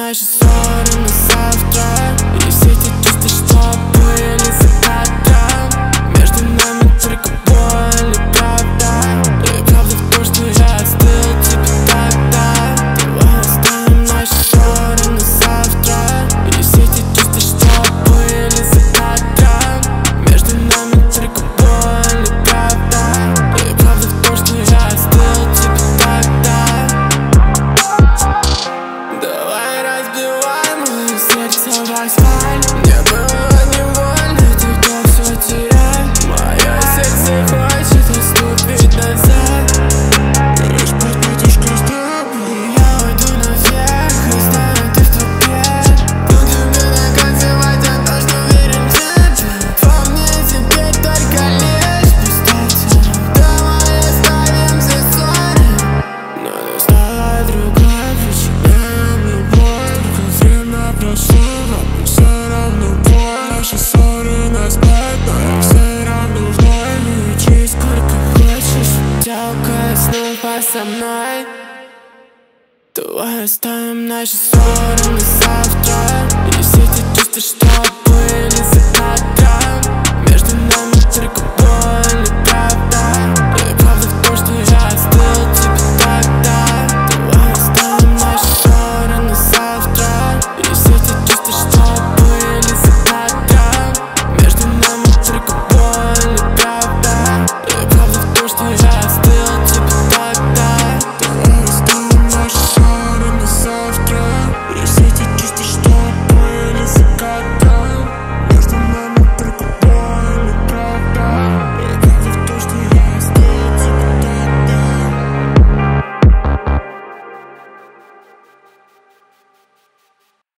наши ссоры на завтра. И все те чувства, что были за кадром. Между нами только боль и правда. И правда в том, что я отстыл тебе тогда. Давай оставим наши ссоры на завтра. И все те чувства, что были за кадром. Между нами только боль и правда. И правда в том, что я отстыл тебе тогда. Давай разбивай мое сердце в асфальт. Мне было невольно тогда все терять. Мое сердце хочет отступить назад. Лишь подпитишь костюм, и я уйду наверх. И стану ты в трубе. Но тебе доказывать я точно верен тебе. Во мне теперь только лишь пустота. Давай оставим все ссоры. Но ты стала другой, причиняя мне боль. Только время прошло, но все равно боль. Наши ссоры нас бьют, но я все равно в бой. Лечи сколько хочешь, тялка снова со мной. Давай оставим наши ссоры на завтра.